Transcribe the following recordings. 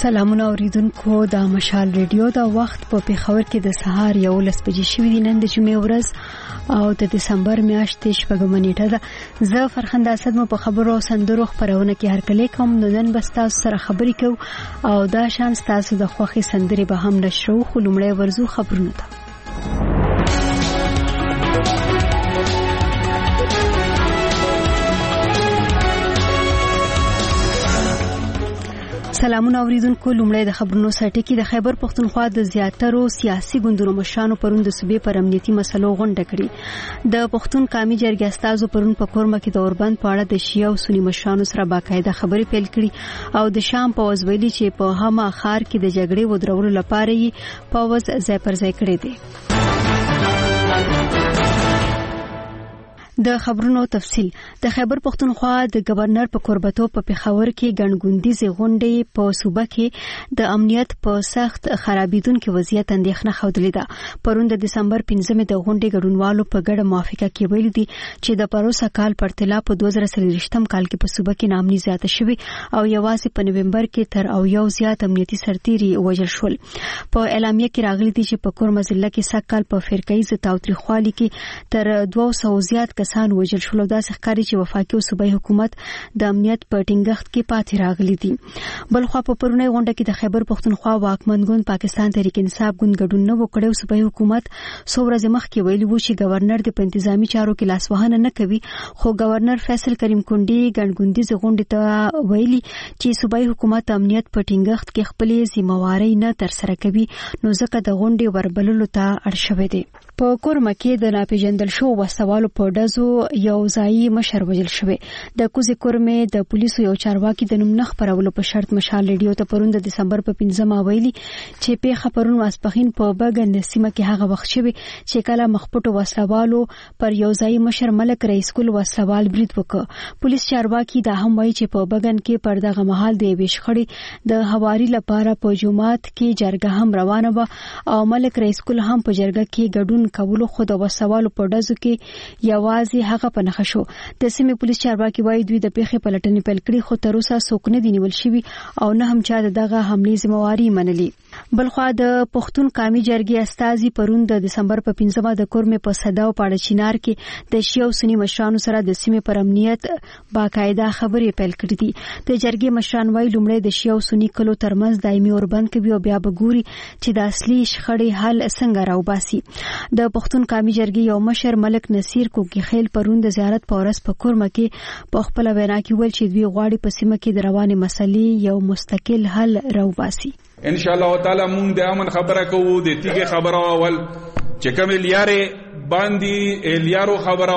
سلامونه اوریدونکو د مشال ریډیو د وخت په پیښور کې د سهار 11 بجې شوې دي. نن د جمعې ورځ او د دسمبر میاشتې شپږمه نیټه ده. زه فرخنده اسد مو په خبرو سندرو خبرونه کې هرکلی کوم. نن بس تاسو سره خبرې کوو او دا شان تاسو د خوښي سندرې به هم نشرو. خو لومړی ورزو خبرونه ده. سلامونه اوریدونکو. لومړی د خبرونو سرټکی. د خیبر پختونخوا د زیاترو سیاسي ګوندونو مشرانو پرون د صوبې پر امنیتي مسلو غونډه کړې. د پښتون قومي جرګې استازو پرون په کورمه کې د اوربند په اړه د شیعه او سنی مشرانو سره باقاعده خبرې پیل کړې او د شام په وزویلي چې په هما خار کې د جګړې ودرولو لپاره یې پاوز ځای پر ځای کړی دی. د خبرونو تفصیل. د خیبر پختونخوا د گورنر په قربتو په پیښور کې ګڼګوندیزې غونډې په صوبه کې د امنیت په سخت خرابېدونکو وضعیت اندېښنه ښودلې ده. پرون د دسمبر 15 د غونډې ګډونوالو په ګډه موافقه کې ویل دي چې د پروسه کال پر تلا په 2023م کال کې په صوبه کې نامني زیاته شوي او یوازې په نومبر کې تر او یو زیات امنیتي سرتیري وژل شول. په اعلامیه کې راغلي دي چې په کورمه ضلع کې سږ کال په فرقیز تاوتریخوالي کې تر 200 زیات کسان وژل شول. داسې ښکاري چې وفاقي او صوبایي حکومت د امنیت په ټینګښت کې پاتې راغلي دي. بلخوا په پرونی غونډه کې د خیبر پختونخوا واکمن ګوند پاکستان تحریک انصاف ګوند ګډون نه وکړ او صوبایي حکومت څو ورځې مخکې ویلي و چې گورنر د انتظامی چارو کې لاسوهنه نه کوي. خو گورنر فیصل کریم کونډي ګڼګوندیزې غونډې ته ویلي چې صوبایي حکومت امنیت په ټینګښت کې خپلې ذمہواري نه ترسره کوي نو ځکه د غونډې وربللو ته اړ شوی دی. په کورمه کې د ناپېژندل شو وسوالو په ډزو یو ځایي مشر وژل شوی. د کوزي کورمه د پولیسو یو چارواکي د نوم نه خبرولو په شرط مشال ریډیو ته پرون د دسمبر په 15 ویلي چې پیښه پرون ماسپخین په بګن سیمه کې هغه وخت شوی چې کله مخپټو وسوالو پر یو ځایي مشر ملک رئیس کول وسوال برید وکړ. پولیس چارواکي دا هم وایي چې په بګن کې پر دغه مهال د ویشخړې د هواري لپاره په جمعات کې جرګه هم روانه و او ملک رئیس کول هم په جرګه کې ګډون کولو خو د وسوالو په ډزو کې یوازې هغه په نخښه شو. د سیمې پولیس چارواکي وایي دوی د پیښې پلټنې پیل کړې خو تر اوسه څوک نه دی نیول شوی او نه هم چا دغه حملې ذمہواري منلي. بلخوا د پښتون قومي جرګې استازي پرون د دسمبر په 15 د کورمه په صدا او پاړه چینار کې د شیعه او سنی مشرانو سره د سیمې پر امنیت باقاعده خبرې پیل کړې دي. د جرګې مشران وایي لومړی د شیعه او سنی کلو ترمنځ دایمي اوربند کوي او بیا به ګوري چې د اصلي شخړې حل څنګه راوباسي. د پښتون قومي جرګې یو مشر ملک نصیر کوکی خیل پرون د زیارت په ورځ په کورمه کې په خپل وینا کې ویل چې دوی غواړي په سیمه کې د روانې مسلې یو مستقل حل راوباسي. ان شاء الله تعالی مونږ د امن خبره کوو د تیګه خبره اول چې کوم لیاره باندې لیارو خبره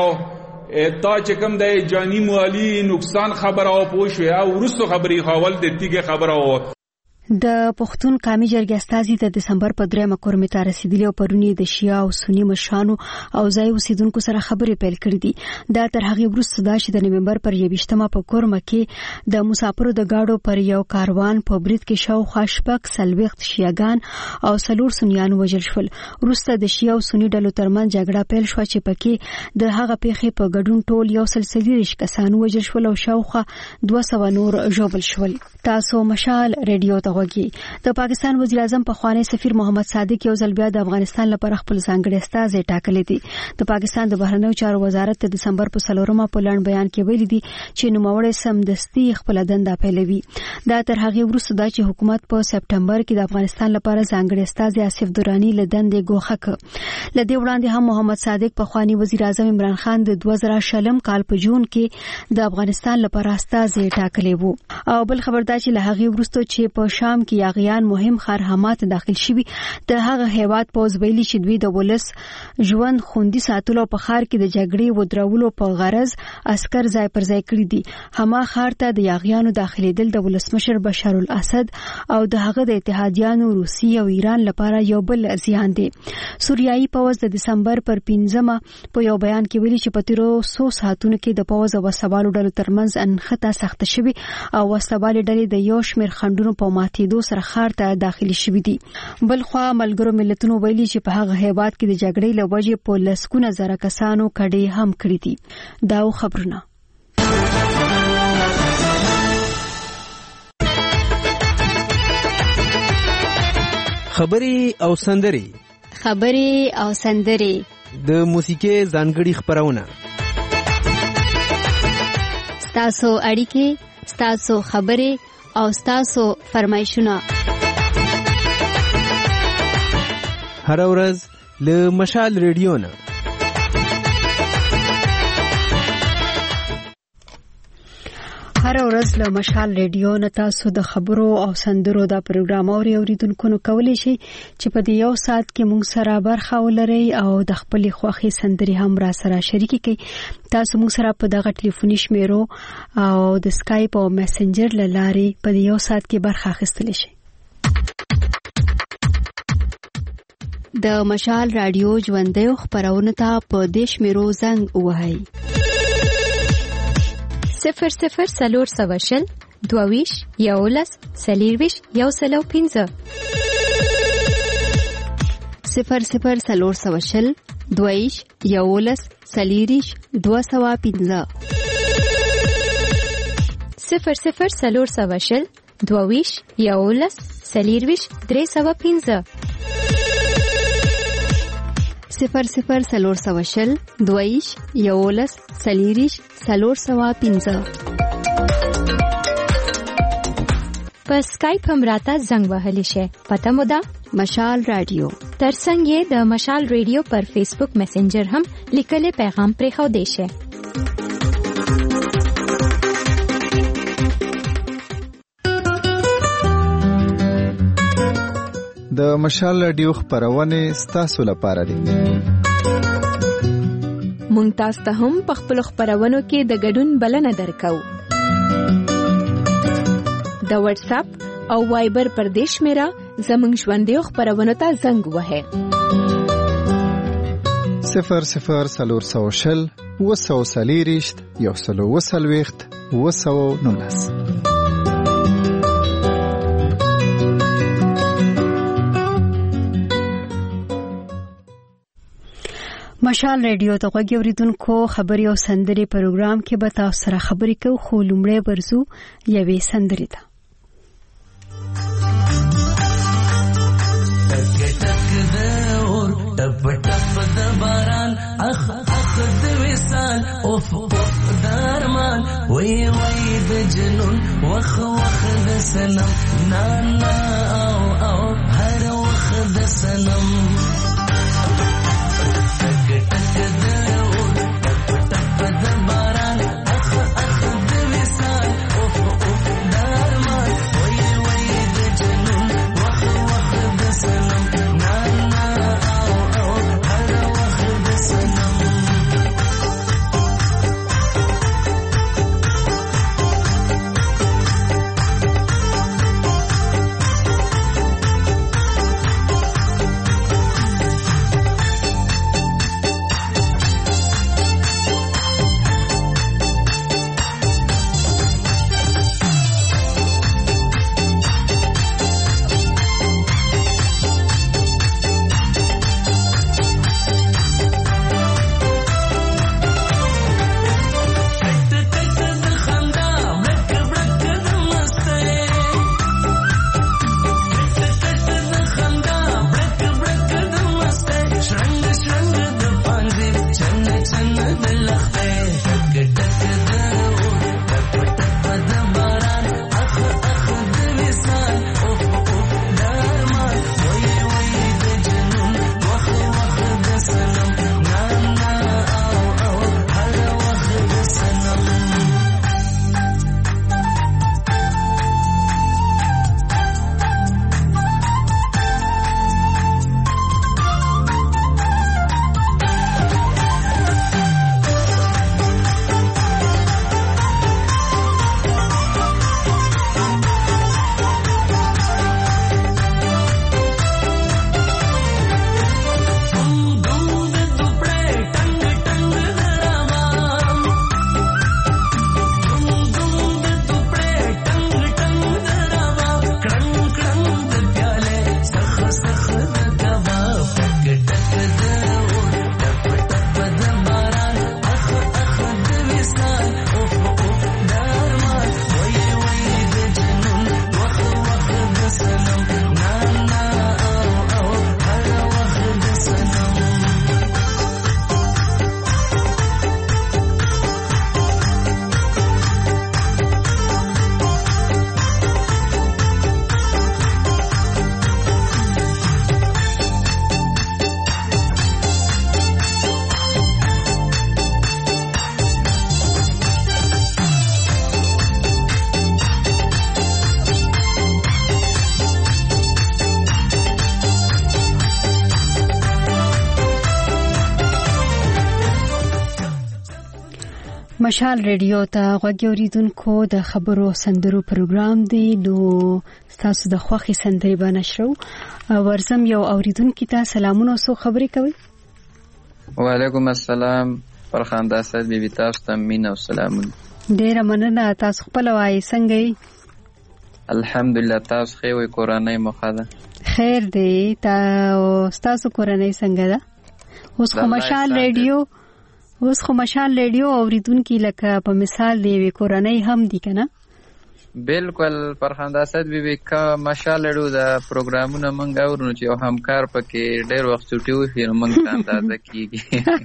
تا چې کوم د جانی مالی نقصان خبره او پوښ او ورستو خبري حواله د تیګه خبره. د پښتون قومي جرګې استازي د دسمبر په 3 کورمه ته رسیدلی او پرونی د شیعه او سنی مشرانو او ځای اوسیدونکو سره خبرې پیل کړې دي. دا تر هغه وروسته دا چې د نومبر پر 21 په کورمه کې د مسافرو د گاډو پر یو کاروان په برید کې شاوخوا شپږ سلويخت شیعاګان او څلور سنیان وژل شول. وروسته د شیعه او سنی ډلو ترمنځ جګړه پیل شو چې پکې د هغه پیښې په ګډون ټول یو سلسله کسان وژل شول او شاوخوا 200 نور ژوبل شول. تاسو مشال ریډیو ته وګورئ. د پاکستان وزیر اعظم پخوانی سفیر محمد صادق یو ځل بیا د افغانستان لپاره خپل ځانګړی استازی ټاکلی دی. د پاکستان د بهرنیو چارو وزارت د دسمبر په 4 په لړن بیان کې ویلي دي چې نوموړی سمدستي خپل دنده پیلوي. دا تر هغه وروسته دا چې حکومت په سپټمبر کې د افغانستان لپاره ځانګړی استازی آصف درانی له دندې ګوښه کړ. لدې وړاندې هم محمد صادق پخوانی وزیر اعظم عمران خان د 2000 کال په جون کې د افغانستان لپاره استازی ټاکلی وو. او بل خبردار چې له هغه وروسته چې په شام کې یاغیان مهم خرحمات داخل شوي د هغه هیواد پوز ویلي چې دوی د ولس ژوند خوندي ساتلو په خار کې د جګړې ودرولو په غرض عسكر ځای پر ځای کړی دي. هما خار ته د یاغیانو داخليدل د ولسمشر بشار الاسد او د هغه د اتحادیانو روسیه او ایران لپاره یو بل زیان دی. سوریایي پوز د دسمبر پر 15 په یو بیان کې ویلي چې په تیرو 100 ساعتونو کې د پوز او وسوالو ډلو ترمنځ انخته سخت شوي او وسوالي ډلې د یو شمېر خندونو په ماتېدو سره خار ته داخلي شوي دي. بل خوا ملګرو ملتونو ویلي چې په هغه هیواد کې د جګړې له وجې په لسګونه زره کسانو کډې هم کړې دي. دا خبرونه خبري او سندري د موسیقي ځانګړي خبرونه ستاسو اړیکې ستاسو خبرې او ستاسو فرمایشونه هر ورځ له مشال ریډیو نه هر ورځ له مشال ریډیو نه تاسو د خبرو او سندرو دا پروګرام اوریدونکو کولی شي چې په دې یو ساعت کې مونږ سره برخه ولري او د خپل خوښي سندري هم را سره شریک کړئ. تاسو مونږ سره په دغه ټلیفوني شمیرو او د اسکایپ او میسنجر لارې په دې یو ساعت کې برخه اخیستل شي. د مشال رادیو ژوندۍ خبرونه ته په دې شمیرو زنګ ووهئ 00 سلور 22 11 سلیرویش 115 00 سلور 22 11 سلیریش 215 00 سلور 22 11 سلیرویش 315 00 سلور 22 11 سلیریش 315 په اسکایپ هم راته زنګ وهلی شي. پته مو ده مشال رادیو ترڅنګ یې د مشال ریډیو پر فیسبوک میسنجر هم لیکلي پیغام پرېښو دی شي. د مشال رادیو خبرونه ستاسو لپاره دي. مونږ تاسو ته هم په خپل خبرونو کې د ګډون بلنه درکو. د واتس اپ او وایبر پر دیش میرا زمونږ ژوندۍ خبرونه ته زنګ وهه 00 سلور 240 119 مشال ریډیو ته غوږی اوریدونکو خبري او سندري پروګرام کې به تاسو سره خبرې کوو. خو لومړی برزو یوې سندري ته ټپ ټپ د باران اخ اخ د وصال اوف اوف درمان وای وای د جنون وخ وخ د سنم نا نا او او هر وخ د سنم ټک ټک د اور ټپ ټپ د باران اخ اخ د وصال اوف اوف درمان وای وای د جنون وخ وخ د سنم نا نا مشال ریډیو ته غوږ اوریدونکو د خبرو سندرو پروګرام دی. نو تاسو د خوښي سندري به نشرو. ورزم یو اوریدونکو ته سلامونه او خبرې کوي. وعلیکم السلام. فرخنده اسد بیبي تاسو ته مين او سلامونه. ډیره مننه. تاسو خپل وایي څنګه یې؟ الحمدلله. تاسو خو وي کورنۍ مخه ده؟ خیر دی. تاسو کورنۍ څنګه ده؟ اوس خو مشال ریډیو اوریدونکو لکه په مثال دی وی کورنۍ هم دي کنه؟ بالکل فرخنده اسد بیبي کا مشال ریډیو د پروګرامونه مونږ اورو چې یو همکار پکې ډېر وخت چټي وي نو مونږ ته اندازه کیږي.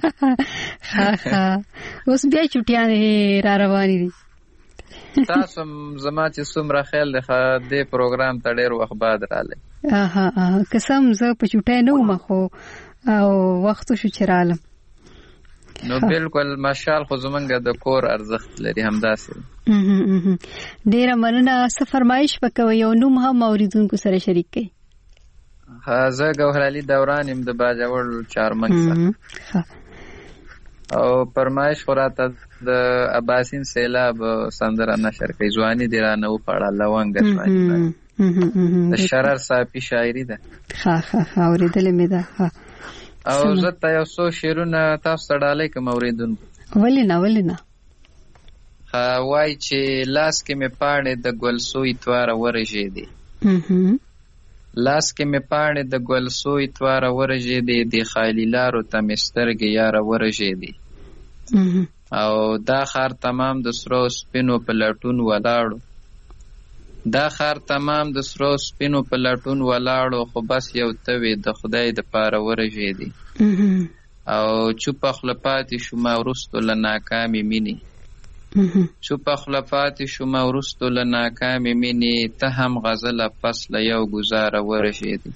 اوس بیا چټیان را روانې دي. تاسو زما چې څومره خیال د پروګرام ته ډېر وخت بعد رااله. قسم زه په چټای نه وم خو او وخت شو چې رالم. نو بالکل مشال خو زمونږ د کور ارزښت لري همداسې. ډیره مننه. څه فرمایش وکوي یو نوم هم اوریدونکو سره شریک کړئ. زه ګوهر علي دوران يم د باجوړ چارمنګ څخه او فرمایش خوراته د عباسین سیلاب سندره نشر کوي. ځواني دی را نو پړه لونګ ځواني د شرر صافي شاعري ده. اوریدلې مې ده. او زه ته یو څو شعرونه تاسو ته ډالۍ کوم اوریدونکو. ولې نه وای چې لاس کې مې پاڼې د ګل سوی تواره ورژېدې. لاس کې مې پاڼې د ګل سوی تواره ورژېدې. د خالي لارو ته مې سترګې یاره ورژېدې. او دا خار تمام د سرو سپینو په لټون ولاړو. دا خار تمام د سرو سپینو په لټون ولاړو. خو بس یو توی د خدای د پاره ورژېدې. او چوپه خوله پاتې شومه وروستو له ناکامې مینې. چوپه خوله پاتې شومه وروستو له ناکامې مینې. ته هم غزله پس له یو ګزاره ورژېدې.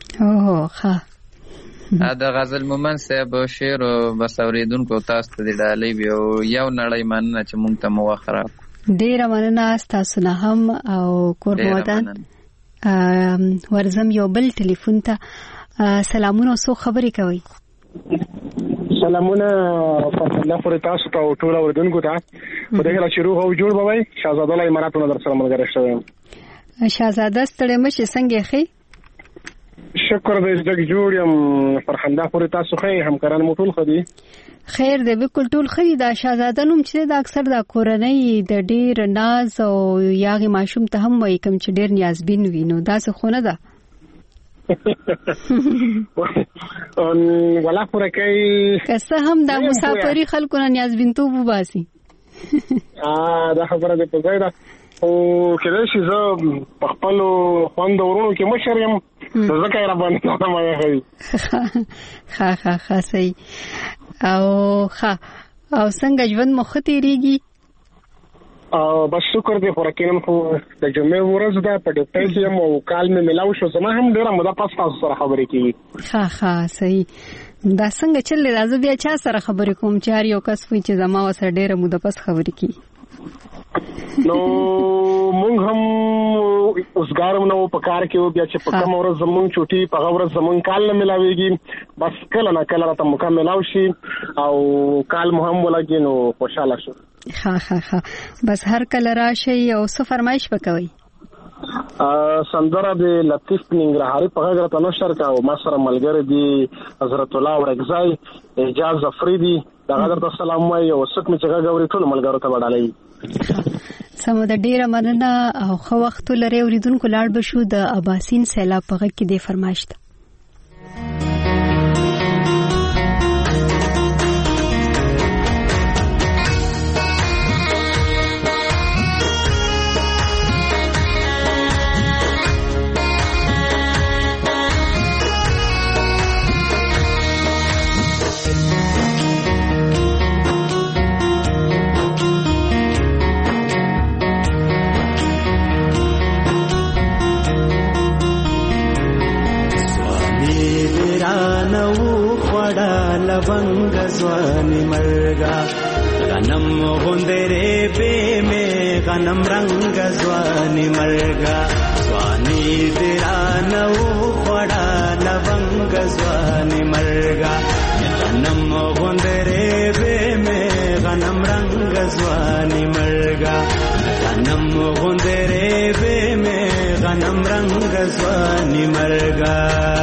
د غزل مومن صاحب شعر بس اوریدونکو تاسو ته د ډالۍ یو نړۍ مننه چې مونږ ته مو وخت راکړو. ډیره مننه تاسو نه هم او کور ودان. ورزم یو بل ټلیفون ته سلامونه او خبرې کوي. سلامونه الله پر تاسو ته ټول اوریدونکو ته. خدای له شروع او جوړ بوي. شاهزاده له اماراتونو در سره ملګری شوم. شاهزاده ستړی مشه څنګه خې؟ شکر دې چې جوړ یم. فرخنده پر تاسو خې همکاران مو ټول خدي خیر دې بالکل ټول خدي. دا شاهزاده نوم چې د اکثر د کورنۍ د ډیر ناز او یاغي ماشوم ته هم وایي کوم چې ډیر نیازبین وي. نو دا څه خونه ده ولا پرکای کسه هم د مسافری خلکو نه نیازبین تو وباسي. دا خبره دې په ځای ده. او کله چې زه په خپل خوند ورونو کې مشر یم ځکه یې را باندې ما یې ښه صحیح. او څنګه ژوند مو ښه تېرېږي؟ بس شکر دې خوراکینم خو د جمعې ورځ ده په ډیوټۍ کې یم او کال مې ملاو شو. زما هم ډېره موده پس تاسو سره خبرې کېږي. ښه صحیح. دا څنګه چل دی؟ زه بیا چا سره خبرې کوم چې هر یو کس وایي چې زما ورسره ډېره موده پس خبرې کېږي. نو مونږ هم اوسګارم نو په کار کې بیا چې په کوم ورځ زمونږ چوټي په ورځ زمونږ کال نه ملاويږي. بس کله نه کله راته مکمل او شي او کال مو هم ولګي نو خوشاله شو. ښه بس هر کله راشي او څه فرمایش وکوي. سندره د لطیف ننګرهاري په غږ راته نشر کا او ما سره ملګری دی حضرت الله ورغزای اجازه افریدي. دا غږ ته سلام وایي او څوک چې غږ اوري ټول ملګرو ته وډالای. سمه د ډیره مننه او خو وخت لري اوریدونکو لاړ بشو د عباسین سیلاب په غږ کې د فرمایش ته. लवंग स्वानी मर्गा गनम गुंदरे पे में गनम रंग स्वानी मर्गा स्वानी तेरा नौ बड़ा लवंग स्वानी मर्गा गनम गुंदरे पे में गनम रंग ځواني مرګا غنم غوندره به مې غنم رنگ ځواني مرګا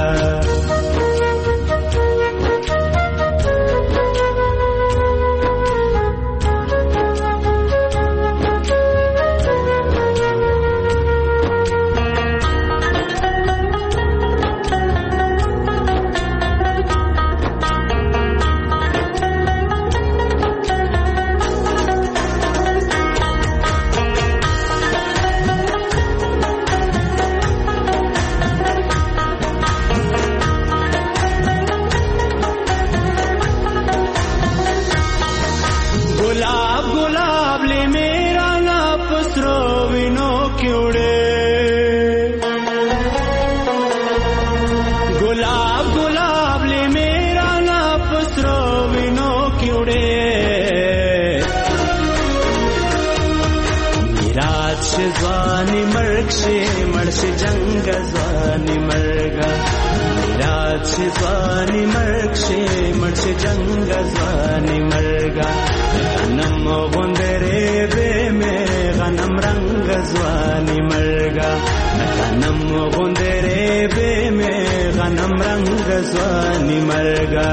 ځواني مرګ شي مړ شي جنگ ځواني مرګا میراث شي ځواني مرګ شي مړ شي جنگ ځواني مرګا غنم غوندره به مې غنم رنگ ځواني مرګا غنم غوندره به مې غنم رنگ ځواني مرګا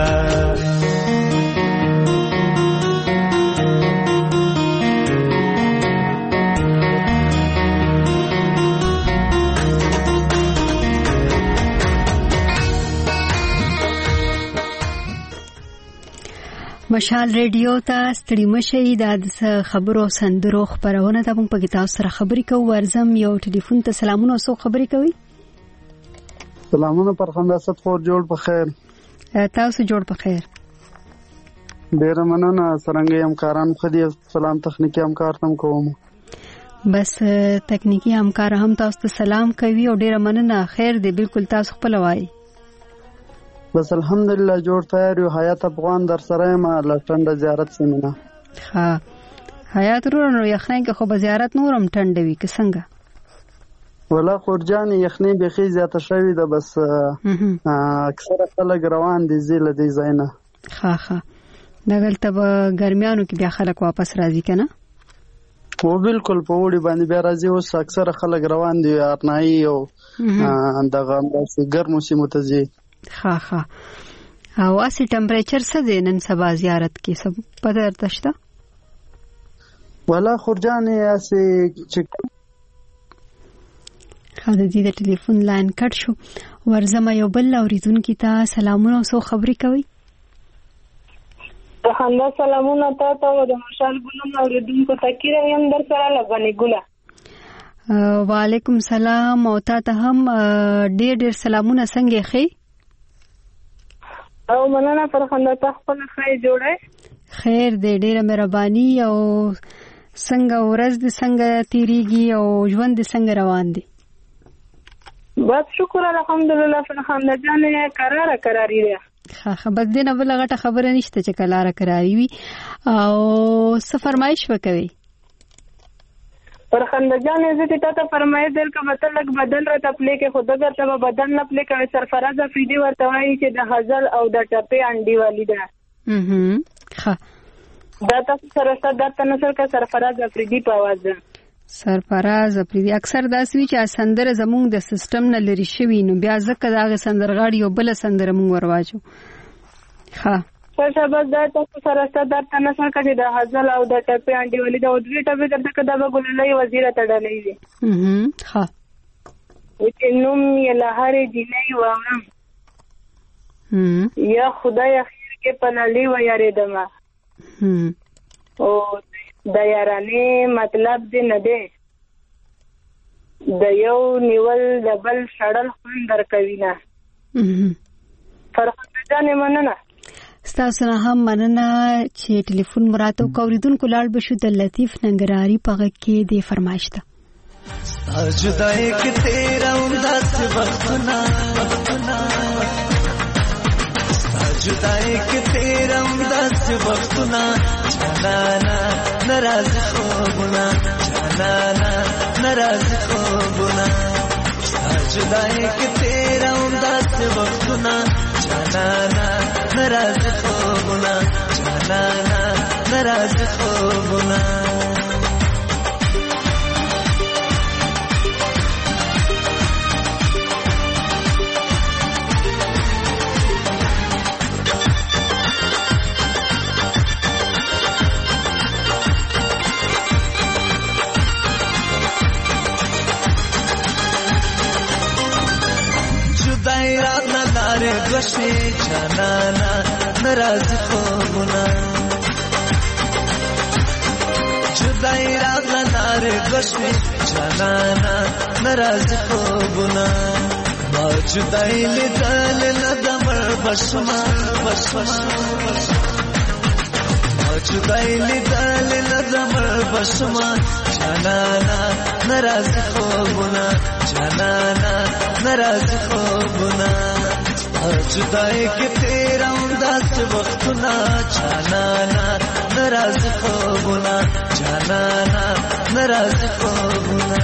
مشال ریډیو ته ستړي مشي د خبرو سندرو خبرونه ته موږ په تاسو سره خبرې کوو. ورزم یو ټلیفون ته سلامونه سو خبرې کوي. سلامونه پر خنداست خور جوړ په خیر. تاسو جوړ په خیر. ډیر مننه سرنګي همکاران خدي سلام تخنیکی همکار تم کوم. بس تکنیکی همکار هم تاسو ته سلام کوي او ډیر مننه خیر دی بالکل تاسو خپل وای. بس الحمدلله جوړ تیار یو حیات افغان در سره ما لټنډه زیارت سیمه. ها حیات ورونو یخنۍ کې خو به زیارت نورم ټنډوي که څنګه؟ ولا خورجان یخنۍ بخي زیاته شوی ده بس اکثره خلک روان دي زیله دي زینه. ها دغلته به ګرمیانو کې بیا خلک واپس راځي کنه؟ او بالکل په وړي باندې بیا راځي اوس اکثره خلک روان دي ارنایي او دغه ګرمو سیمو ته ځي. ها او اسی ټمپریچر څه دی نن سبا زیارت کې سب پته درته شته؟ ولا خورجان اسی چې خاله دې د ټلیفون لاین کټ شو. ورزم یو بل اوریدونکو ته سلامونه او خبرې کوي. خندا سلامونه ته او د مشال ګلم اوریدونکو ته کیرم در سره لګنی ګله. وعلیکم سلام او ته هم ډېر سلامونه څنګه خې؟ او مننه پر خندا ته خپل خیر جوړه. خیر دې ډېره مهرباني او څنګه ورځ دې څنګه تیریږي او ژوند دې څنګه روان دي؟ بس شکر الحمدلله پر خندا جانې قراری ده. ها بس دې نه بل غټه خبره نشته چې کلاره قراری وي او څه فرمایش وکوي؟ پر خندا جانې زه ته فرمایش درکړم مطلب لګ بدل را تپلې کې خود درته بدل نه پلې کوي. سرفراز افریدي ورته وایي چې د غزل او د ټپې انډي والی ده. ها دا تاسو سره درته نشر کا سرفراز افریدي په आवाज ده. سرفراز افریدي اکثر داس وی چې سندره زمونږ د سیستم نه لري شوی نو بیا ځکه دا سندرغاړي یو بل سندره مونږ ورواچو. ها شاباش دا تاسو سره درته نشر کا چې د غزل او د ټپې انډي والی ده او دوی ټپې درته کدا به ګللې وزیر ته ډلې دي. ها چې نوم یې لهارې جنې وامم یا خدای اخیر کې پنالي و یاریدم او د یارانې مطلب دې نه دی د یو نیول د بل شړل خوند درکوي نه. فرخنده جانې مننه ستاسو نه هم مننه چې ټلیفون مراته کوریدونکو لاړ بشو. د لطیف ننګرهاري پغه کې دی فرمایش ده. جدای کې تیرا انداز وختنا جدای کې تیرا انداز وختنا جانانا ناراض خوبنا جانانا ناراض خوبنا جدای کې تیرا انداز وختنا جانانا ناراض خوبنا جانانا ناراضي خوبونه دوشوی جانانا ناراضی خوبونه جدای راغله لارې دوشوی جانانا ناراضی خوبونه ما جدای لیدل نه د مړ بشما ما جدای لیدل نه د مړ بشما جانانا ناراضی خوبونه جانانا ناراضی خوبونه جدائی کی تیرا انداز وقتنا جانانا ناراضی خوبنا جانانا ناراضی خوبنا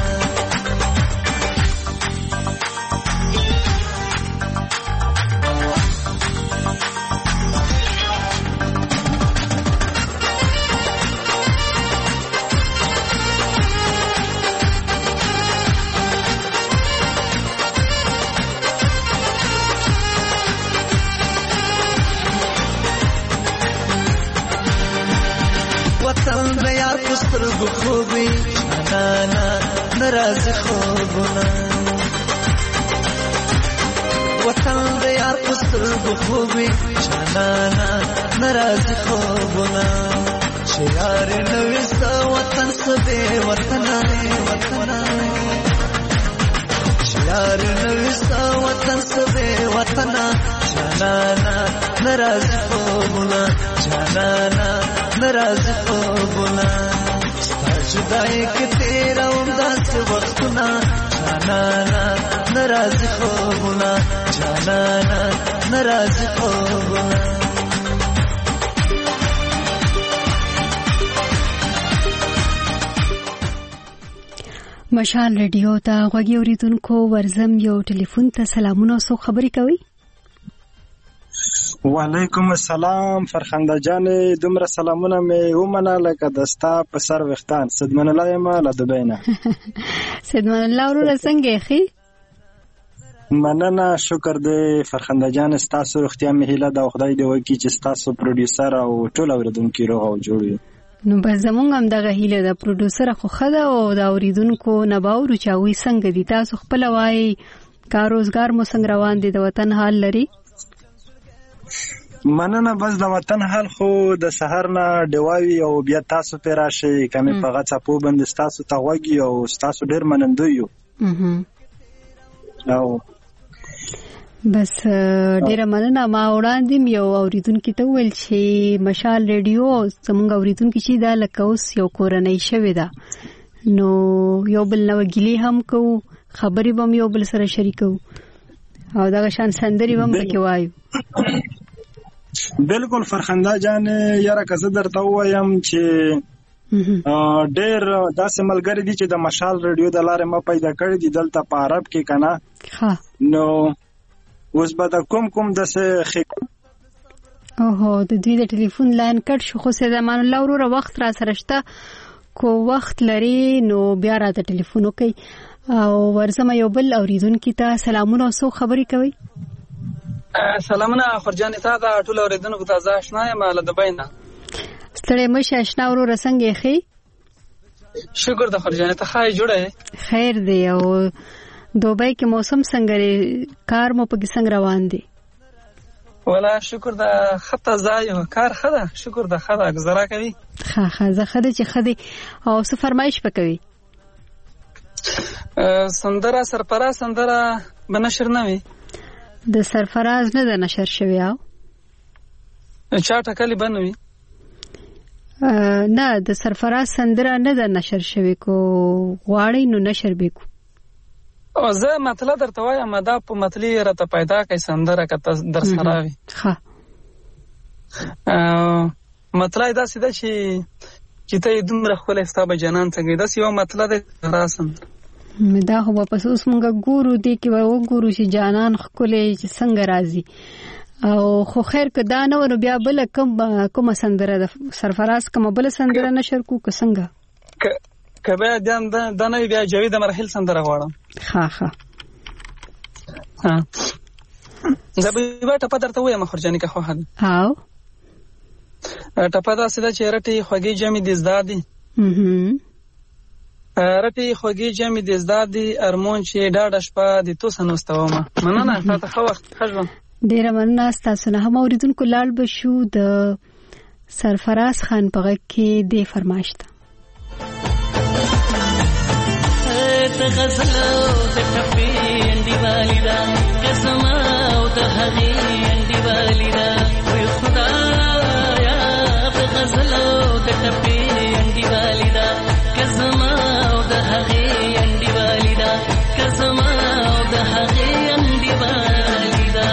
سترګو خوبي جانانا ناراضي خوبونه وطن د یار سترګو خوبي جانانا ناراضي خوبونه چې یار نوې ستا وطن سده وطن چې یار نوې ستا وطن سده وطن جانانا ناراضي خوبونه جانانا ناراضي خوبونه جدائی کی تیرا انداز وقتنا جانانا ناراضی خوبنا جانانا ناراضی خوبنا مشال ریډیو ته غوږی اوریدونکو ورزم یو ټلیفون ته سلامونه او خبرې کوي. وعلیکم السلام فرخنده جانې دومره سلامونه مې ومنه لکه دستا په سر وختان صدمن الله یم له دبی نه صدمن الله ورو څنګه خي مننه شکر دې فرخنده جان ستاسو روغتیا مې هیله ده خدای دې وکړي چې ستاسو پروډوسر او ټول اوریدونکو روغ او جوړ وي. نو به زمونږ هم دغه هیله ده پروډوسر خو خده او د اوریدونکو نه باور چاوي څنګه دي تاسو خپل وای کار روزګار مو څنګه روان دي د وطن حال لري مننه بس د وطن حال خو د سحر نه ډیواوی او بیا تاسو په راشي کمه په غڅه په بند تاسو ته وږي او تاسو ډیر منندوی یو او بس ډیر مننه ما وړاندې یو اوریدونکو ته ویل چې مشال ریډیو زموږ اوریدونکو چې دا لکه اوس یو کورنۍ شوی دا نو یو بل نو ګلی هم کو خبرې بم یو بل سره شریکو او دا شان سندري بم پکې وایو. بالکل فرخنده جان یاره که زه درته وایم چې ډېر داسې ملګري دي چې د مشال ریډیو د لارې ما پیدا کړي دي دلته په عرب کې کنه نو اوس به د کوم داسې اوهو د دوی د ټلیفون لاین کټ شو خو سیدمان الله وروره وخت را سره شته کو وخت لري نو بیا راته ټلیفون وکړي او ورزم یو بل اوریدونکو ته سلامونه او خبرې کوي. سلامونه خورجان تا دا ټول اوریدونکو ته زه آشنا یم له دبی نه ستړی مشه آشنا ورو څنګه خې شکر د خورجان ته خای جوړه خیر دی او دوبۍ کې موسم څنګه کار مو په څنګه روان دی ولا شکر د خطه ځای کار خده شکر د خده گزاره کوي زه خده چې خده او څه فرمایش پکوي سندره سرپرست سندره بنشر نه وي د سرفراز نه د نشر شوی او چا ټکلی بنوي نه د سرفراز سندره نه د نشر شوی کو غواړي نو نشر بیکو او زه مطلب درته وایم دا په مطلب راته پیدا کوي سندره کته در سره وي ها مطلب دا سیده چې ته دومره خپل استابه جنان څنګه دا سیو مطلب راسم دا خو په اوس مونږ ګورو دي کې و ګورو چې جانان خپل چې څنګه راځي او خو خیر که دا نه ورو بیا بل کومه سندره د سرفراز کومه بل سندره نشر کو که څنګه که بیا دا نه بیا جاوید مرحل سندره غواړم. ها زه به ټپه درته وایم خورجاني که خو هدا او ټپه دا سده چې رټي خوږی جامې د زدادي رټي خوږی جامې د زدادي ارمون چې ډاډه شپه د تو سنوستومه. مننه تاسو ښه وخت ښه ډیره مننه تاسو نه. هم اوریدونکو لاړ بشو د سرفراز خان په غږ کې د فرمایش ته ته غزل د ټپې انډي والیدا قسم او د هغې انډي والیدا وي خدایا ته غزل د ټپې انډي والیدا قسم او د هغې انډي والیدا قسم او د هغې انډي والیدا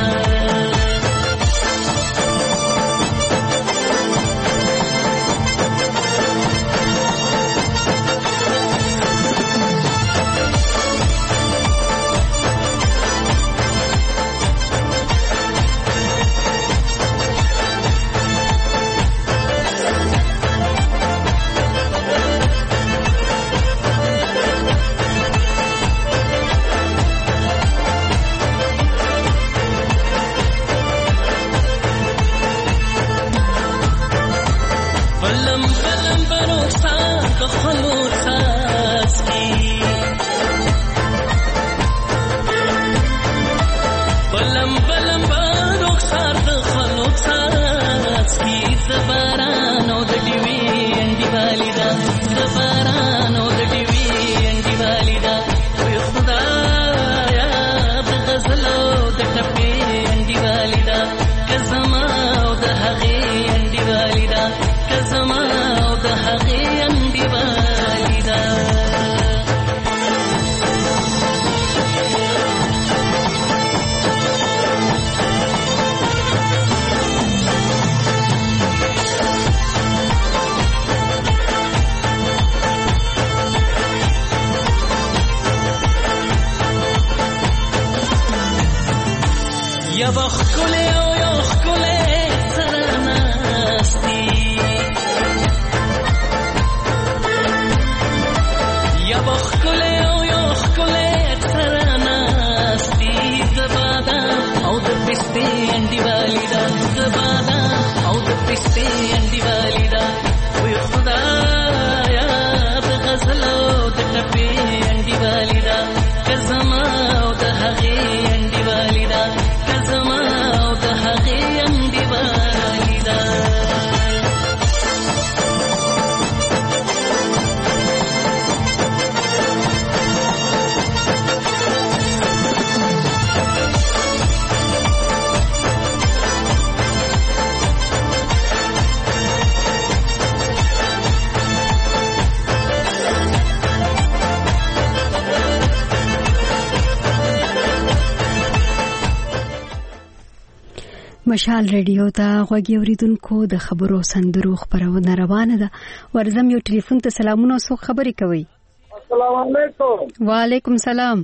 مشال ریډیو ته غوږی اوریدونکو د خبرو سندرو خبرونه روانه ده. ورزم یو ټلیفون ته سلامونه سو خبرې کوي. السلام علیکم. وعلیکم سلام.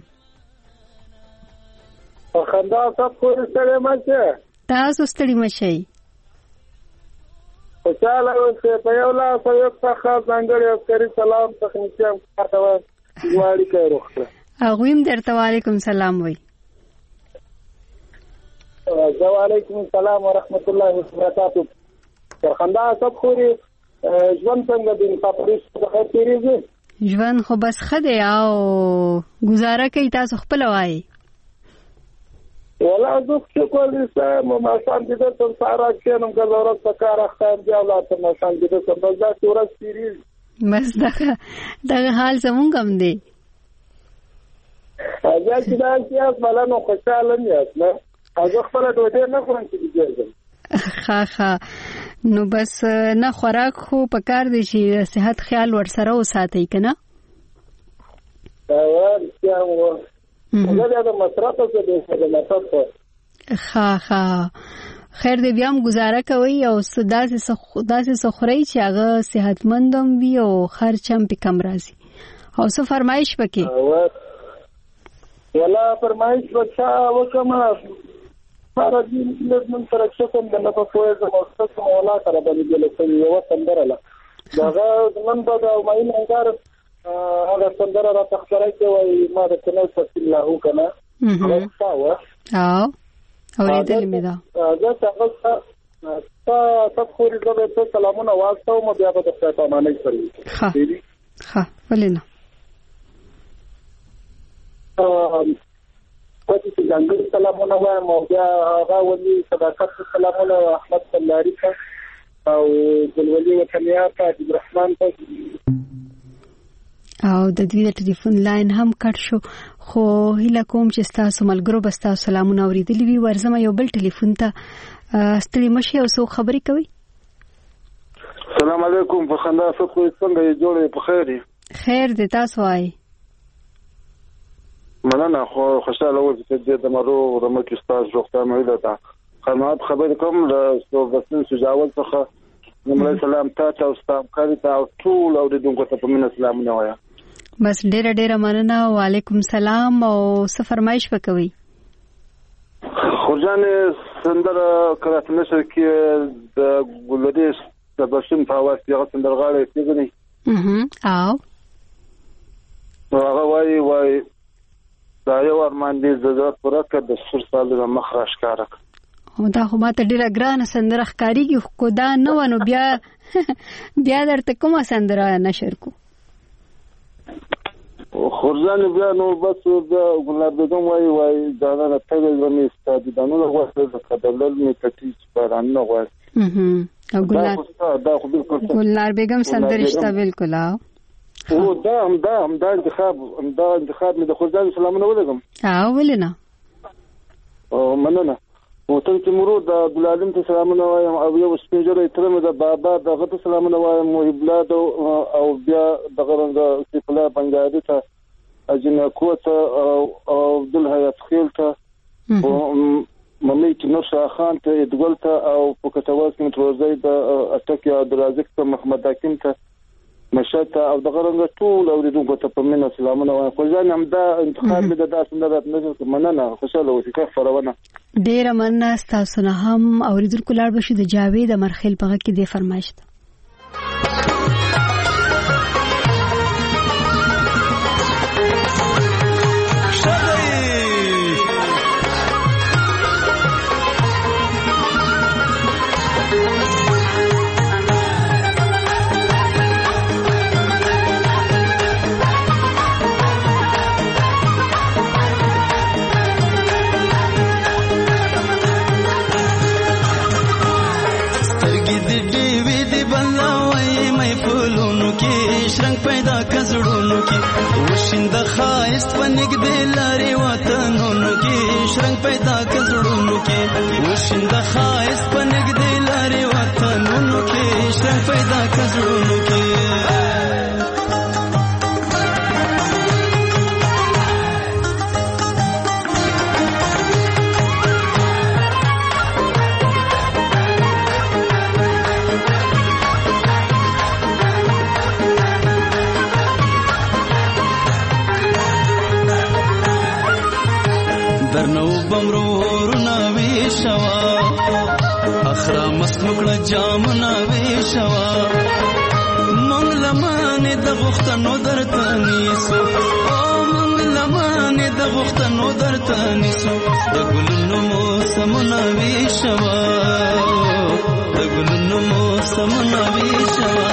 خندا صاحب خو ستړي مشه. تاسو ستړي مشه. خوشاله اوسئ. په یو لاس یو څخه څنګه یو کری سلام تخنیکم کاټو واړی کوي. اغویم درته وعلیکم سلام وای. وعلیکم السلام ورحمت الله وبرکاته. خندا صاحب خو ژوند څنګه دی؟ تاسو څه تیریږي؟ ژوند خو بس خده او گزاره کوي. تاسو خپل وای. ولا زه څه کولی سم ما سم دې ته سارا کېنم که ضرورت پکار اخته دی او لا ته ما سم دې ته بس دا ورځ تیریږي. بس دا حال زمونږ هم دی. اجازه چې دا سیاست ملانو خوشاله نیاست نه از خپل دوی نه خورم چې دیږي. ښه نو بس نه خوراک خو پکار دی چې صحت خیال ورسره وساتئ کنه. ښه خیر دې بیا هم گزاره کوي او داسې سخوري چې هغه صحتمندم وي او خرچ هم پې کم راځي. او څه فرمایش پکې؟ ولا فرمایش بچا وکړم سره دې من سره څه د نه په کوه زموږ څه مولا سره باندې له یو سندره لا دا نن دا ماین انګار هغه سندره را تخبره کوي ما د کنه تفصیل له کنه او اوریدل مې دا دا څنګه تا خوري د سلامونه واسطه مو بیا په تاسو باندې کوي ها ولینه پاتې څنګه سلامونه وایم او بیا هغه ولي صداقت سلامونه احمد سلاری او ګلولي وطنیا ته عبدالرحمن ته او د دوی د ټلیفون لاین هم کټ شو خو هیله کوم چې تاسو ملګرو بس تاسو سلامونه اوریدلی وي ورزم یو بل ټلیفون ته ستړي مشي او څو خبرې کوي. السلام علیکم په خندا څخه څنګه جوړې په خیر خیر دې تاسو وايي مننه خو خوشاله و چې د مرو رمکه استاد وخته مې ده قناعت خبر کوم له بسن سجاول څخه نمبر سلام تاسو او ستاسو کاری ته ټول او دونکو ته په من سلام نه وایا بس ډېر مننه وعلیکم سلام او څه فرمایش وکوي خورجان سندره کړه نشر کې د ګلریس د بشن په واسطه یو سندرغاړي پیژني او هغه وای دا یو ارمان دې زړه پوره کړ د سر سال د مخ راښکارک او دا خو ماته ډیره ګرانه سندره ښکاریږي خو دا نه ونه بیا درته کومه سندره نشر کو خورزان بیا نو بس د ګلاب بیگم وای دا نه ته زمي استاد دا نو غوښته د قدلل می کټی باران نه غوښته او ګلاب بیگم سندره شته بالکل او دا انتخاب می د خورزان سلامونه ولګم ولنه او مننه او ته مرو د عبدالعلیم ته سلامونه وایم او یو سپیجر ترمه د بابا دغه ته سلامونه وایم محبلاد او بیا دغه رنګ سیفلا بنگاری ته اجنه کوته او عبد الحیات خیل ته او ممی کی نور شاه خان ته ادګل ته او په کتواس کې متروزی د اټک یا درازک ته محمد حکیم ته مشته او دغه رنګ ټول او دونکو ته په من سلامونه وایم خو ځان هم دا انتخاب مې د داسې نه راځي مننه خوشاله اوسئ که فرونه ډیر مننه تاسو نه هم اوریدونکو لاړ بشو د جاوید مرخیل په کې د فرمایش پیدا کزړونو کې وشند خایست پنګ دلاري وطنونو کې شرنګ پیدا کزړونو کې وشند خایست پنګ دلاري وطنونو کې شرنګ پیدا کزړونو کې مسمکړه جامونه ویشوا مونږ لمانه د غختنو درته نیسو او مونږ لمانه د غختنو درته نیسو د ګلونو موسمونه ویشوا د ګلونو موسمونه ویشوا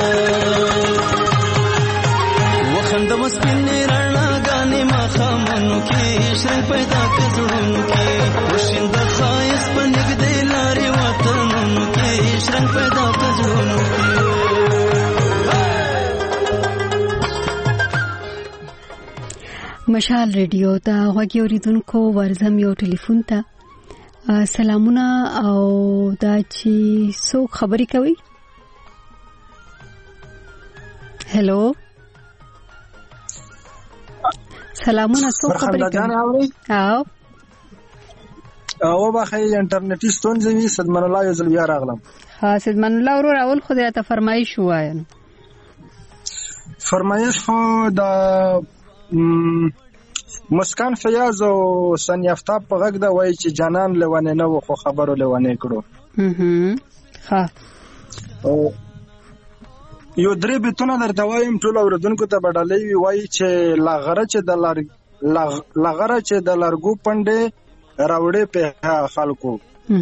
وخند مسپینې رڼا غانې مخامنو کې شرنګ پیدا کړو کې وشند خایس پنګ دې لاري وطنونو کې شرنګ پیدا کړو مشال ریډیو ته غوږی اوریدونکو ورزم یو ټلیفون ته سلامونه او دا چې څوک خبرې کوي هلو سلامونه څوک خبرې کوي او بخیر انټرنیټي ستونزې وي صدمن الله یو ځل بیا راغلم ها صدمن الله ورور اول خو دې ته فرمایش وایي فرمایش خو دا مسکان فیاض او سن یافتاب په غږ دا وایي چې جانان لونه نه و خو خبرو لونه کړو. ها یو درې بیتونه درته وایم ټول اوریدونکو ته بدلې وی وایي چې لغره چې د لرګو پنډې راوړې په خلکو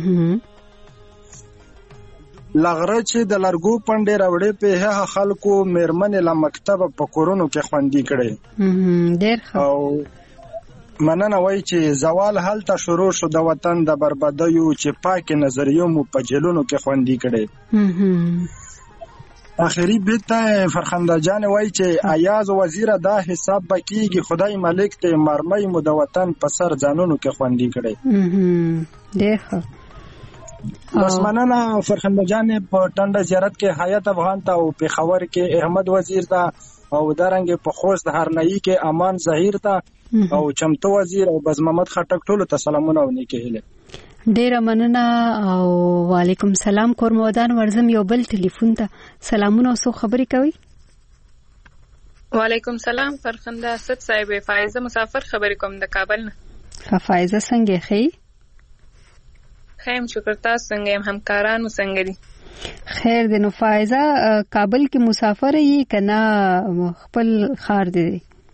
لغره چې د لرګو پنډې راوړې په خلکو میرمنې له مکتب په کورونو کې خوندي کړي. ډېر او مننه وایي چې زوال هلته شروع شو د وطن د بربادیو چې پاک نظریو مو په جیلونو کې خوندي کړي. آخري بیت فرخنده جان وایي چې ایاز وزیر دا حساب بکیږي خدای ملک ته مرمۍ مو د وطن په سر ځانونو کې خوندي کړي. ډېر بس مننه فرخنده جان په ټنډه زیارت کې حیات افغان ته او پېښور کې احمد وزیر ته او دارنګ په خوست هرنئی کې امان ظهیر ته او چمتو وزیر او بز محمد خټک ټول ته سلامونه او نیکه هیله. ډیره مننه او وعلیکم سلام. کورمودان ورزم یو بل ټلیفون ته سلامونه او سو خبرې کوي. وعلیکم سلام فرخنده ست صاحب فایزه مسافر خبرې کوم د کابل نه. فایزه څنګه خې؟ خیم شکر تاسو څنګه هم همکارانو څنګه دي؟ خیر دی. نو فایزه کابل کې مسافر یې کنه خپل خار دی؟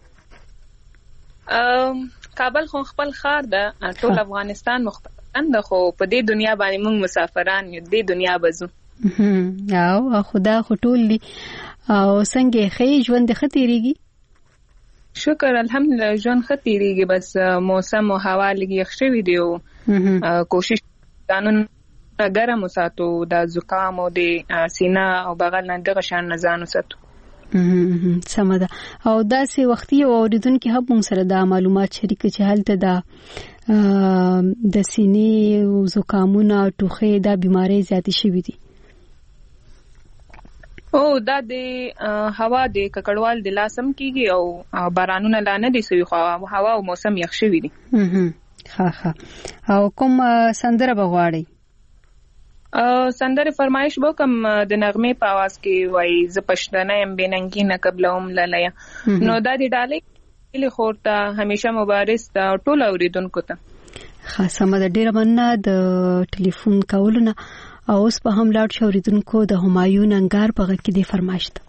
کابل خو خپل خار ده ټول افغانستان مختلف انده خو په دې دنیا باندې موږ مسافران یو دې دنیا بزو. او خدا خټول دي او څنګه خې ژوند ختیریږي؟ شکر الحمدلله ژوند ختیریږي بس موسم او هوا لګي ښه وي دی او کوشش قانون ګرم وساتو د زکام او د سینه او بغل نه دغه شان نه ځان وساتو. سمه ده. او داسې وختي اوریدونکو هم موږ سره دا معلومات شریک چې هلته دا د سینې او زکامونه ټوخې دا بیماری زیاتې شوې دي. او دا د هوا د ککړوال د لاسم کیږي او بارانونه لا نه دي سوي خو هوا او موسم یخ شوی دي. ها او کوم سندره بغواړي؟ سندره فرمایش وکم د نغمه په आवाज کې وای ز پښتنه يم بننګي نه قبلهم للیا. نو دا دی ډالې له خورته همیشه مبارز تا ټول اوریدونکو ته. خاصه مده ډیره مننه د ټلیفون کولونه او اوس په هم لاړ شوریدونکو د همایون انګار په غږ کې دی فرمایش ده.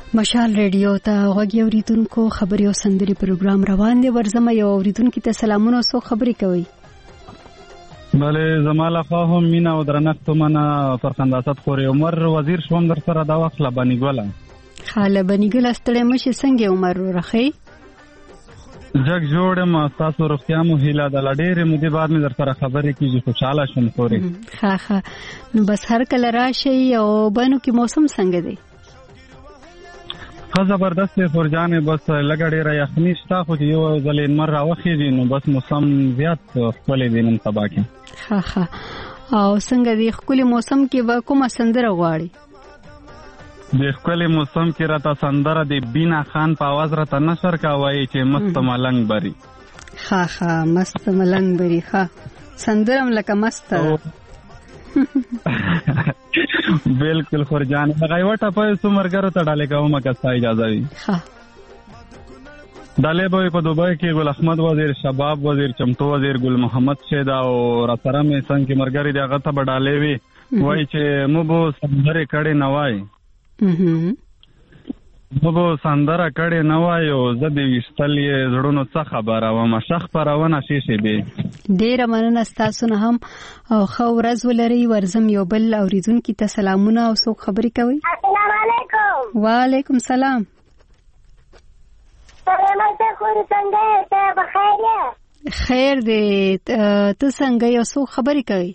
مشال ریډیو ته غوږی اوریدونکو خبري او سندري پروګرام روان دي. ورزمه یو اوریدونکو ته سلامونه او خبري کوي. بله زماله خو هم مینا او درنښت منه پر خنداست خوري عمر وزیر شوم در سره دا وخت لبنی ګوله خاله بنی ګل استړې مشه څنګه عمر ورخی جګ جوړم تاسو روغتیا مو هیله د لډېرې مودې بعد مې در سره خبرې کیږي خوشاله شوم خوري ها نو بس هر کله راشي او بنو کې موسم څنګه دی زبردست فرجانې بس لږه ډېره یخني شته خو چې یو ځل لمر راوخېږي نو بس موسم زیات ښکلی دی نن سبا کې ها او څنګه دی ښکلي موسم کې به کومه سندره غواړي د ښکلي موسم کې راته سندره د بینا خان په اواز راته نشر کوي چې مست ملنګ بری ها مست ملنګ بری ها سندرم لکه مست بالکل خورجان هغه وټه په سمرګرو ته ډالې کوم که ستا اجازه وي ډالې به په دوبۍ کې ګل احمد وزیر شباب وزیر چمتو وزیر ګل محمد شیدا او راسره مې څنګه کې مرګري دی هغه ته به ډالې وي وایي چې مو به سندرې کړې نه وای مو به سندره کړې نه وای او زه د ویشتل یې زړونو څه خبره وم شخ پرونه شیشې دی ډیره مننه ستاسو نه هم او ښه ورځ ولرئ. ورزم یو بل اوریدونکي ته سلامونه او څوک خبرې کوي. السلام علیکم. وعلیکم سلام. خیر دی ته څنګه یو څوک خبرې کوي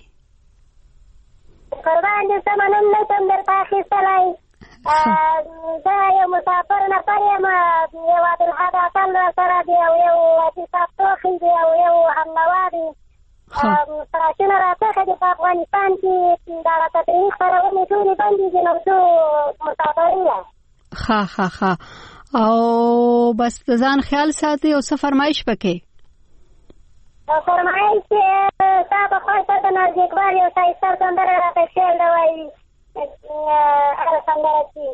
قربان دې سمنم نه تم در پاخې سلای دا یو مسافر نفر یم یو عبدالحد اصل سره دی او یو حساب توخی دی او یو همنوا دی سراشونه راڅخه دي په افغانستان کې دا راته تاریخ خپرونې ټولې بندې دي نو زه مسافر یم ها او بس ځان خیال ساتي او څه فرمایش پکې فرمایش تا په خوښه د نازک بار یو ښایسته سندره راته شعر ده وایي هغه سندره چې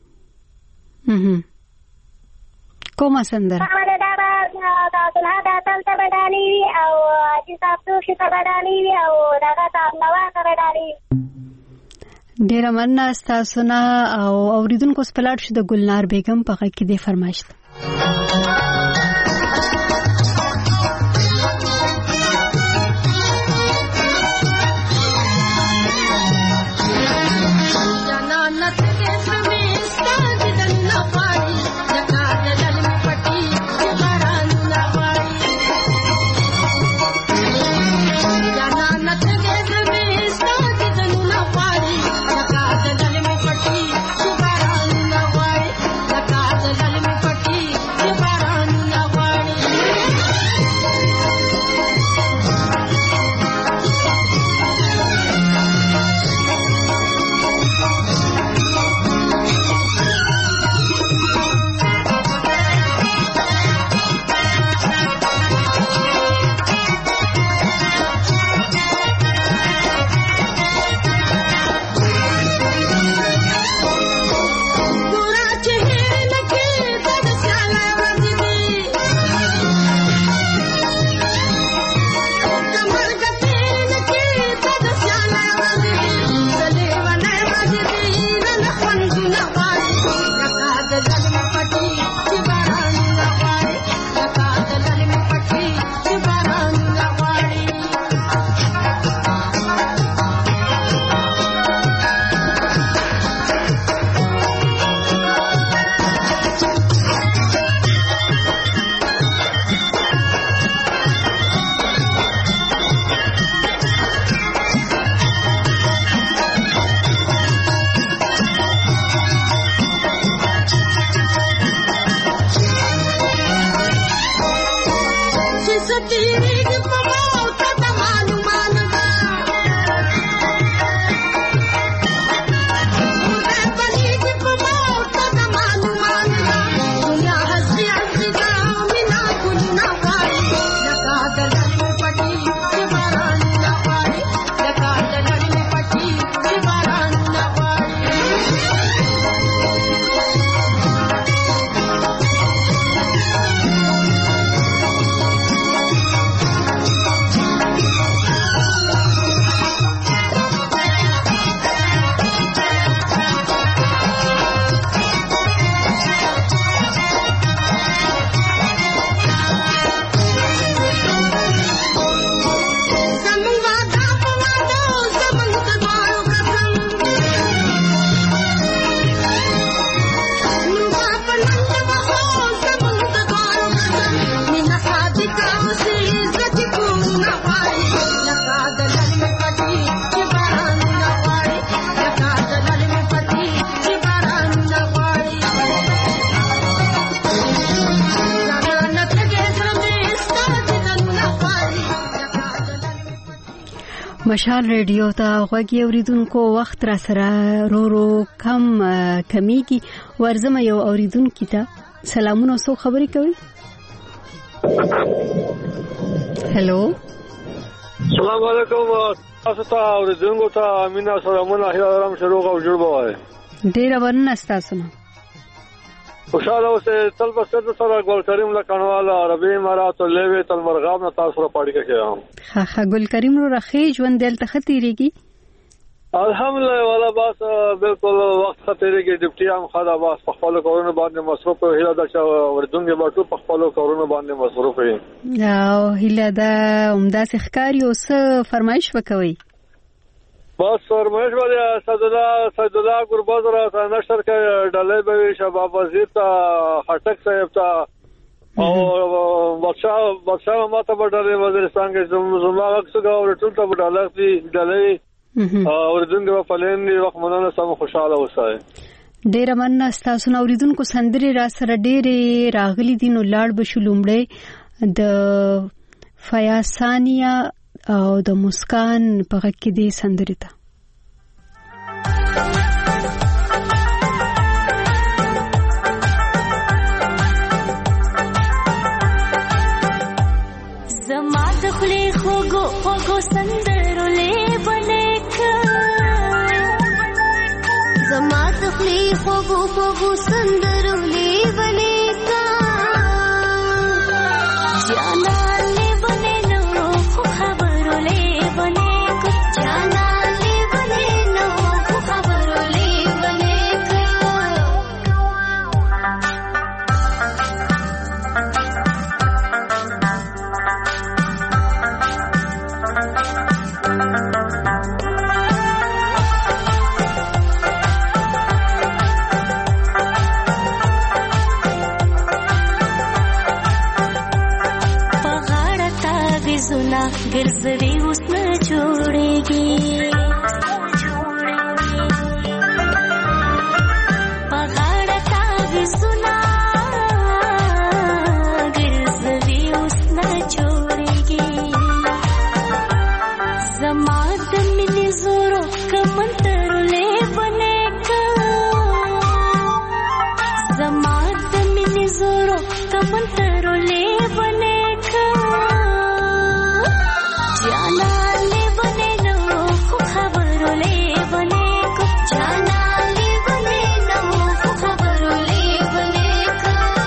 کومه سندره دا به عبدالحد اصل ته به ډالۍ وي او حاجي صاحب توخي ته به ډالۍ وي او دغه ته همنوا ته به ډالۍ وي. ډیره مننه ستاسو نه او اوریدونکو سپلاټ شو د ګلنار بیگم په غږ کې دې فرمایش Para مشال ریډیو ته غوږی اوریدونکو وخت را سره رو کمیږي. ورزم یو اوریدونکو ته سلامونه سو خبرې کوي. هلو السلام علیکم. تاسو ته اوریدونکو ته امینا سلامونه هیلارم شروع او جوړ بوای. ډیر ورنه تاسو نه خوشاله اوسه. تل بسد سره ګل کریم لکنواله عربي امارات لوي تل مرغاب نه تاسو را پاړی کېم. ها ګل کریم رو راخې ژوند دلته خطرېږي. الحمدلله والا باس بالکل وخت خطرېږي. ډیپټي هم خدا باس په خپل کورونه باندې مصروف هیله ده چې وردونګي باټو په خپل کورونه باندې مصروف وي. او هیله ده عمده ښکاری اوس فرمایش وکوي. بس فرمایش باندې سید الله ګرباز را نشر کې ډلې به شباب وزیر ته خټک صاحب ته او بادشاہ ماته بدلې وزیرستان کې زما څنګه ورټول ته ډلې اوردونکو په لین وخت مننه سم خوشاله اوسه. ډیر مننه تاسو نو اوریدونکو سندري را سره ډېرې راغلي دي. نو لاړ بشو لومړی د فیاضانیا او د مسکان په غږ کې دي سندري ته. زما د خلی خوږو سندرو لیبنک زما د خلی خوږو سندرو لیبنک جانا لیبنه نو خبرو لیبنک جانا لیبنه نو خبرو لیبنک ګرځوي اوس نه جوړيږي پغاړه تاوي سنا ګرځوي اوس نه جوړيږي زما د مینې زورو کمنترلې بنېک زما د مینې زورو کمنترلې بنېک جانا لیبنه نو خبرو لیبنک جانا لیبنه نو خبرو لیبنک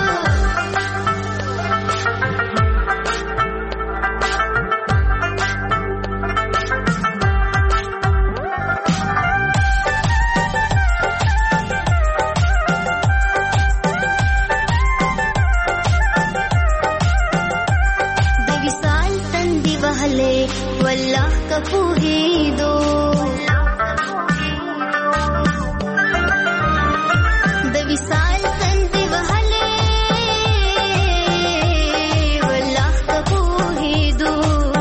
دیوی سال تندی وهله والله کپوهیدو د وصال تندې وهله والله کپوهیدو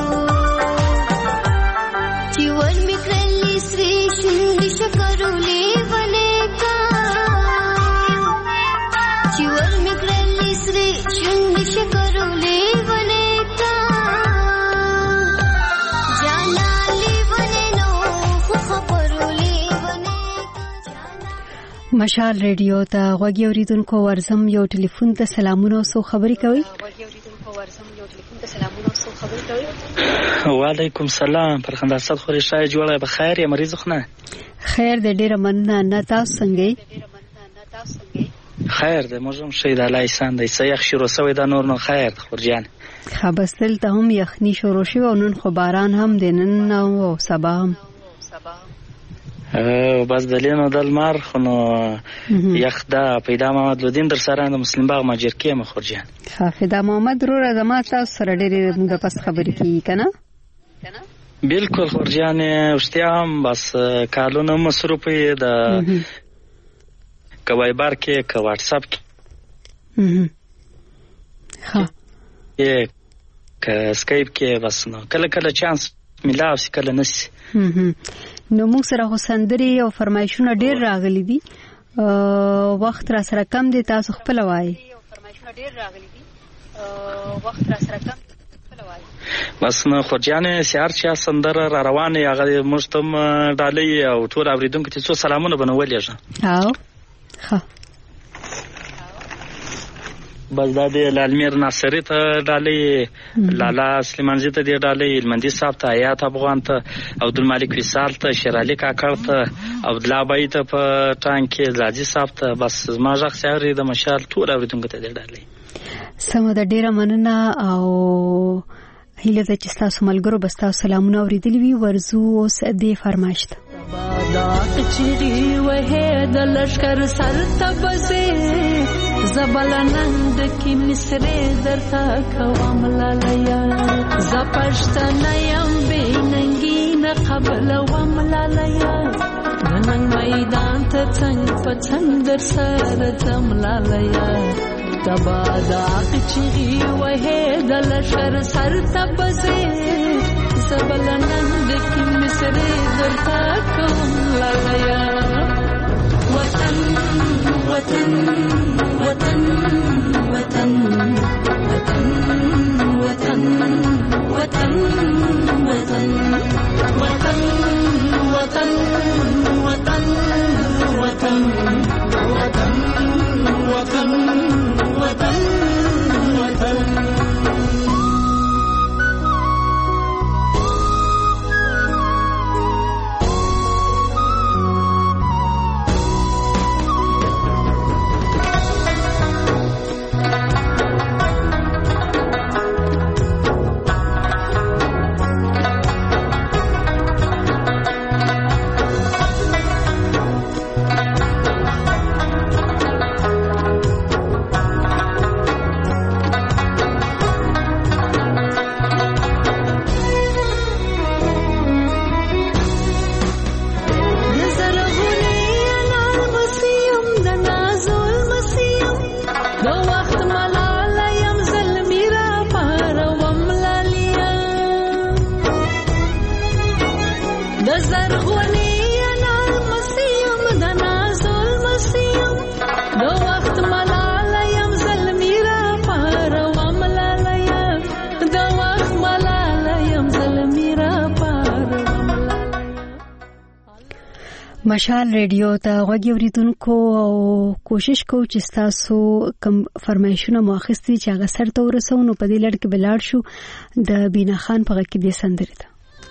چې ور میکرلی سری شونډې شکرولې ونیکا چې ور میکرلی سری شونډې شکرولې ونیکا مشال ریډیو ته غوږی اوریدونکو ورزم یو ټلیفون ته سلامونه سو خبري کوي. وعلیکم سلام پرخنده صد خوري شای جوړه به خیر یا مریض خنه خیر دې ډیره مننه. نه تاسو څنګه خیر دې موږ شي د الله احسان دې سیخ شروع سوی دا نور نو خیر خورجان خبستل ته هم یخنی شروع شو او نن خو باران هم دینن او سبا هم بس دلینو دل مار خونو یخ دا پیدا محمد لودین در سره د مسلم باغ ماجر کې مخورجان فدا محمد رو زما تاسو سره ډېر موږ پس خبرې کی کنه بالکل خورجان اوستیام بس کالونو مصروف د کوایبر کې کو واتس اپ کې ها ک اسکایپ کې بس نو کله کله چانس ملاو سي کله نس نو موږ سره سندري او فرمایشونه ډېر راغلي دي. وخت را سره کم دي تاسو خپل وایي. بس نو خورجان سیار چې سندره را روانه هغه مشتم ډالۍ او ټول اوریدونکو ته څو سلامونه بنولېږه. او ها بس دا د لالمیر ناصری ته ډالۍ، لالا سلیمانزی ته دی ډالۍ، المندي صاحب ته، حیات افغان ته، عبدالمالک وصال ته، شیرعلی کاکړ ته، عبدالله بای ته په ټانک کې، راځي صاحب ته. بس زما غږ سیاري د مشال ټول اوریدونکو ته دی ډالۍ. سمه ده، ډیره مننه او هیله ده چې تاسو ملګرو به تاسو سلامونه اوریدلی وي. ورزو اوس دې فرمایش ته دا چيري وه د لشکر سر تبسه زبلنند کی مصرې درتا کوم لالیه زپشتنه يم بیننګي نه قبل وم لالیه نن میدان ته څنګه پڅنګ در سره زم لالیه تبا دا چيري وه د لشکر سر تبسه زبلنند کی مصرې درتا کوم لالیه وطن وطن وطن وطن وطن وطن وطن وطن وطن وطن وطن وطن وطن وطن وطن مشال ریډیو ته غوږی اوریدونکو او کوشش کوو چې تاسو کوم فرمایشونه مو اخیستي چې هغه سر ته ورسو. نو په دې لړ کې بلاړ شو د بینا خان په غږ کې د سندرې ته.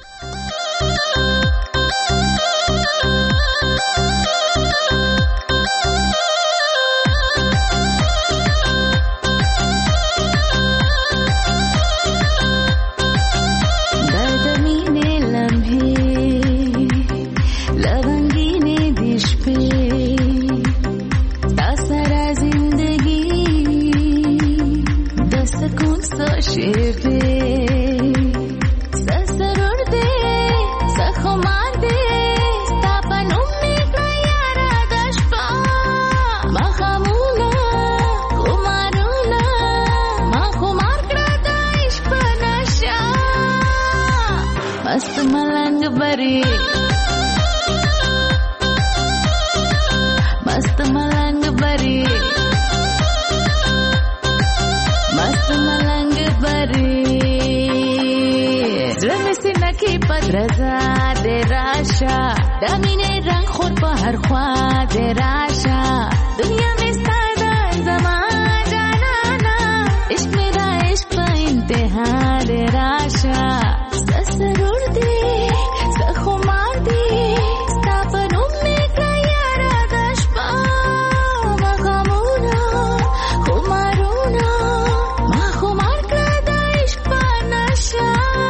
رضا دې راشه د مینې رنگ خور په هر خوا دې راشه دنیا مې ساده زما جانانا عشق مې را عشق په انتها دې راشه سرور دې خمار دې ستا په نوم مې کړه یاره د شپه مخامونه خمارونه ما خمار کړه د عشق په نشه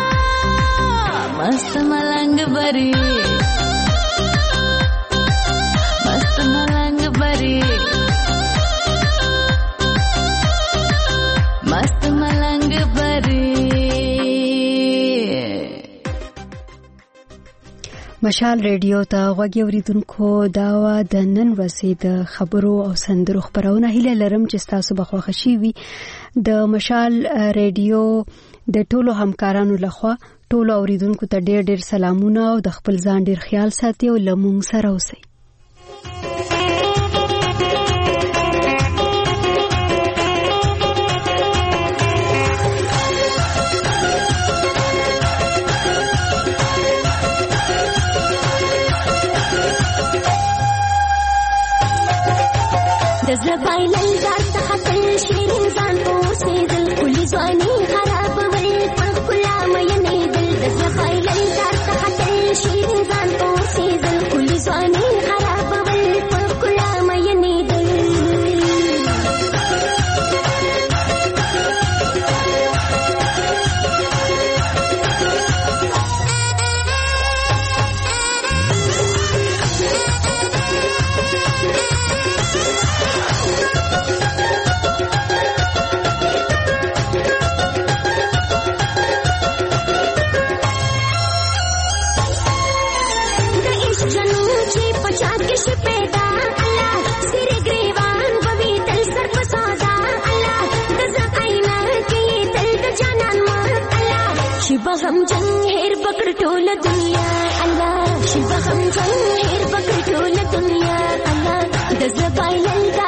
مست ملنگ بری مست ملنگ بری مست ملنگ بری. مشال ریډیو ته غوږی اوریدونکو دا و د نن ورځې د خبرو او سندرو خبرونه. هیله لرم چې تاسو به خوښ شي وي. د مشال ریډیو د ټولو همکارانو لخوا ټولو اوریدونکو ته ډېر ډېر سلامونه او د خپل ځان ډېر خیال ساتي او لمونږ سره اوسئ. زبایلل دار څخه تل شیرین ځان پوسېدل کلی ځواني خرابول په ښکلا مینېدل د زبایلل دار څخه تل شیرین ځان پوسېدل کلی ځواني خرابول په ښکلا مینېدل شبهم جنگ هیر بکر ټول دنیا الله شبهم جنگ هیر بکر ټول دنیا الله د زبایلل